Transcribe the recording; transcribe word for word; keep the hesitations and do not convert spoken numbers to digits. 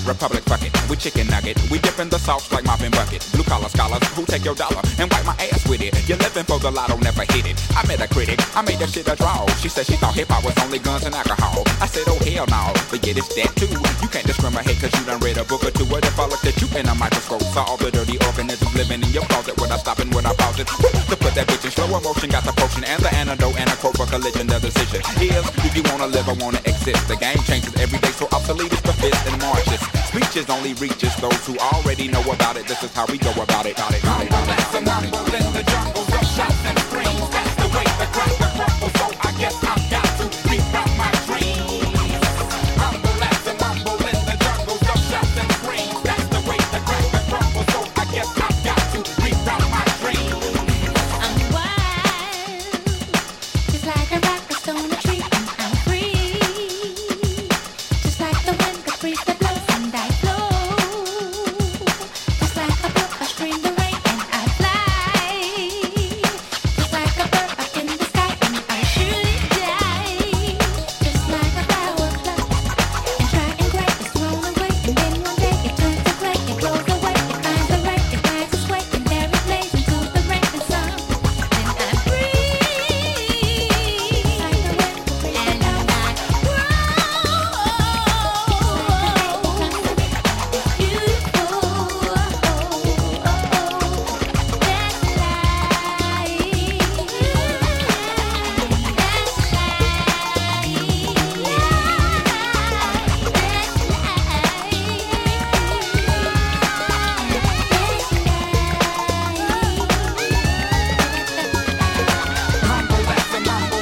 Republic, fuck it, we chicken nugget. We dip in the sauce like mopping bucket. Blue collar scholars who take your dollar and wipe my ass with it. You're living for the lotto, never hit it. I met a critic, I made that shit a draw. She said she thought hip hop was only guns and alcohol. I said, oh hell no, but yeah, it's that too. You can't discriminate cause you done read a book or two. What if I looked at you in a microscope? Saw all the dirty organisms living in your closet. Would I stop and would I pause it? To put that bitch in slow motion, got the potion and the antidote and a quote for collision. The decision is, do you wanna live or wanna exist? The game changes every day, so obsolete is the fist and marches. Speeches only reaches those who already know about it. This is how we go about it. About it, about it, about it, about it, about it.